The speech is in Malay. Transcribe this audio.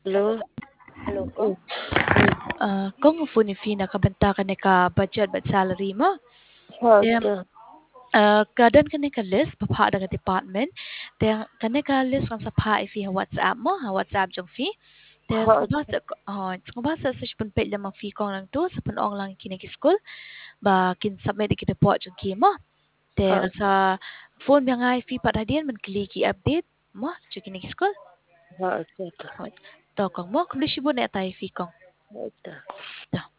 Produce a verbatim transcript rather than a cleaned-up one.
Hello? Hello po? Hmm, hmm. Uh, kung phone fi na kabanta ka ni ka budget but salary mo. Then Hasta. uh, kadan ka ni ka list papa da ka department. Then ka ni ka list kung sa pa fi ha WhatsApp mo ha WhatsApp jong fi. Then kung Hasta. basa oh kung basa sa pun pe lamang fi kong lang to sa pun ong lang kini ki school ba kin submit ki report jong ki mo. Then Hasta. sa phone yang ai fi pat hadian man klik ki update mo jong kini ki school. Hasta. To kong mo kung di siya na tayo fi kong. Hasta. Da.